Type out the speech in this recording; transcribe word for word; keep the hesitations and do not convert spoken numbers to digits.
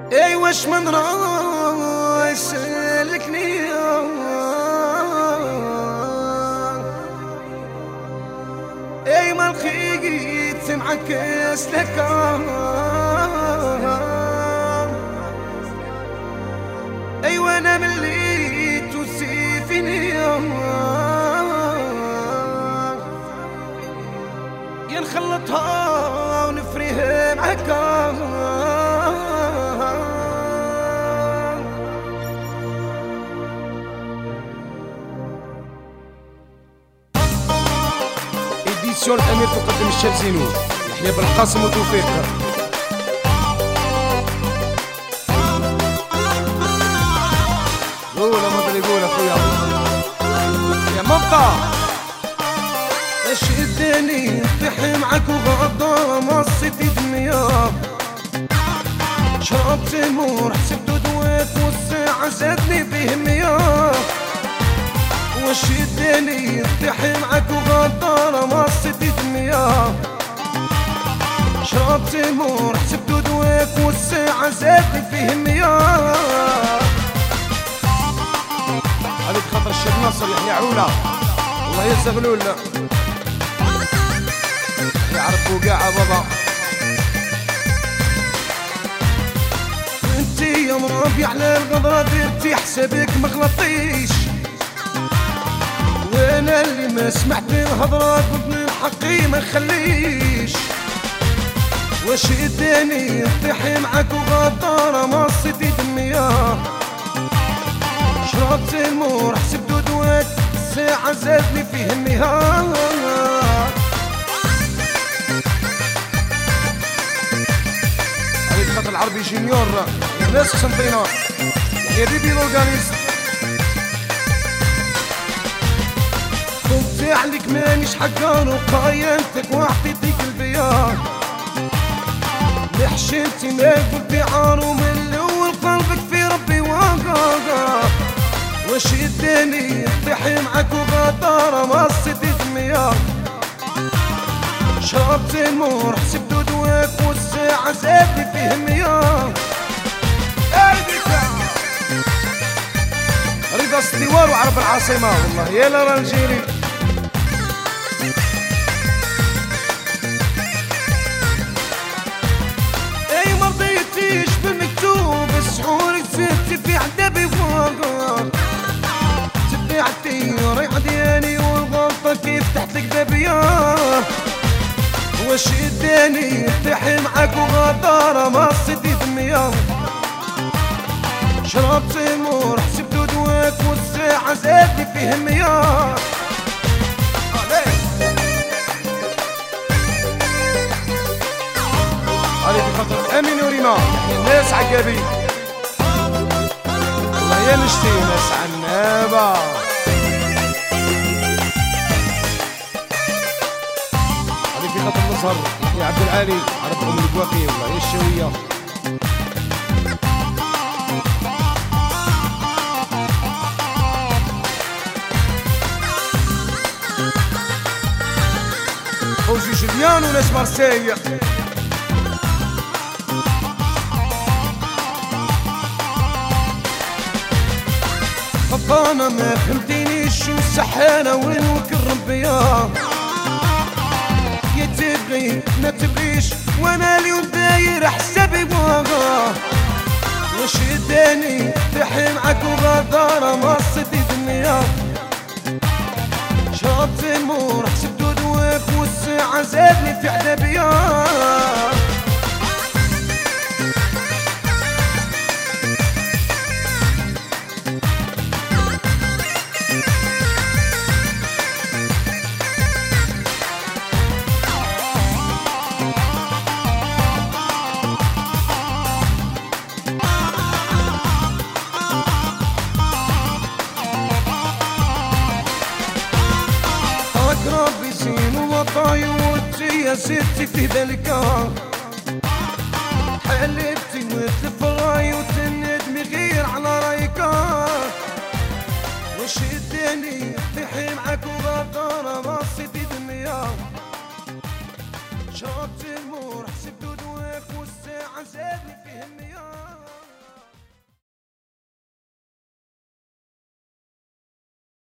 اي واش من راي سلكني اي ما لقيت معك اسلك اي وانا ملي توسيفيني يا نخلطها ونفريها معاك إديسيون الأمير تقدم الشاب زينون يحيى بالقاسم وتوفيق. قول ما يقول أخويا يا مبقى شدني طيح معاك وغضا مصيتي دنيا شربت المور حسبت دواك والساعة زادني فيه مياه وشدني طيح معاك وغضا مصيتي دنيا شربت المور حسبت دواك والساعة زادني فيه مياه. هذيك خاطر الشيخ ناصر يحيى عولة الله يزغلول يعرفوا كاع بابا. انتي يا مربي على الغدرة درتي حسابك مغلطيش وانا اللي ما سمعت الهضرة ضدني الحقي ما نخليش واش اداني نطيح معاك وغدارة مصيتي دمية شربت المور حسبت دواك الساعة زادني فيه النهار. خاطر العربي جونيور الناس قسنطينة يا بيبي لورغانيست قلت عليك مانيش حقار وقايمتك وعطيتك البيان اللي حشمتي ما قلتي عار ومن الاول قلبك في ربي واقع واش يداني طيح معاك وغدارة مصيتي دمية شربت المور حسبت دواك والساعة زادني فيه مياه. رضا استوار وعرب العاصمة والله يا لرانجيري اي مرضيتيش بالمكتوب سحورك زدتي في عذابي فوق تبعتي ريحة ديالي والغلطة كيف تحت لك بابيا واش اداني طيح معاك وغدارة مصيتي دمية شربت المور حسبت دواك والساعة زادني فيه مياه. هذه في خاطر امين وريما الناس عقابي والله يا نشتي ناس عنابة في خاطر النصر يا عبد العالي عرب ام البواقي والله يا الشويه. فوزي جوليان وناس مارسيليا خطانة ما فهمتينيش شو السحانة وين وكرم بيا تبغي ما تبغيش وانا اليوم داير حسابي بواقع واش اداني طيح معاك وغدارة مصيتي دنيا شربت المور حسبت دواك والساعة زادني في عذابيا. ربي زين وطاي وانتي يا ستي في ذلك حلفتي وتلف راي وتندمي غير على رايك واش اداني طيحي معاك وغدارة مصيتي دنيا شربت المور حسبت دواك والساعة زادني فيه النيار.